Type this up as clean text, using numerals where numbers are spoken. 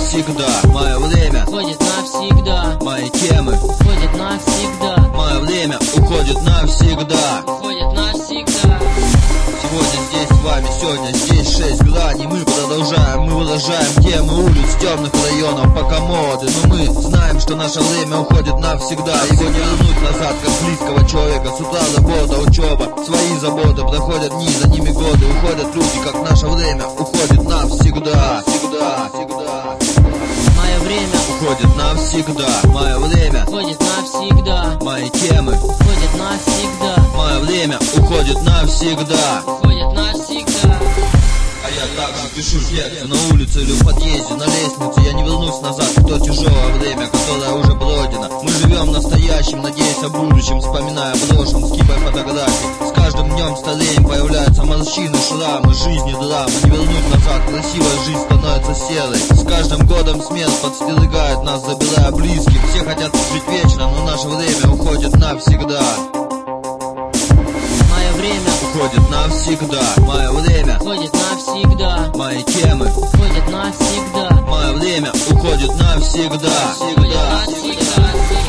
навсегда. Мое время уходит навсегда. Мои темы уходит навсегда. Мое время уходит навсегда. Уходит навсегда. Сегодня здесь с вами, сегодня здесь 6 граней. Мы выражаем темы улиц темных районов, пока молоды. Но мы знаем, что наше время уходит навсегда. Его не вернуть назад, как близкого человека. С утра работа, учеба, свои заботы. Проходят дни, за ними годы. Уходят люди, как наше время уходит навсегда. Мое время Уходит навсегда. Мое время уходит навсегда. Мои темы Уходит навсегда. Мое время уходит навсегда. Уходит навсегда. А я также пишу тексты на улице или в подъезде, на лестнице. Я не вернусь назад в то тяжелое время, которое уже пройдено. Мы живем настоящим, надеясь о будущем, вспоминая прошлым, скипая фотографии. С каждым днем стареем, появляются морщины, шрамы, жизни драмы. Не вернуть назад, красивая жизнь становится серой. С каждым годом смерть подстерегает нас, забирая близких. Все хотят жить вечно, но наше время уходит навсегда. Мое время Уходит навсегда. Мое время уходит навсегда. Мои темы Уходит навсегда. Мое время уходит навсегда. Уходит навсегда.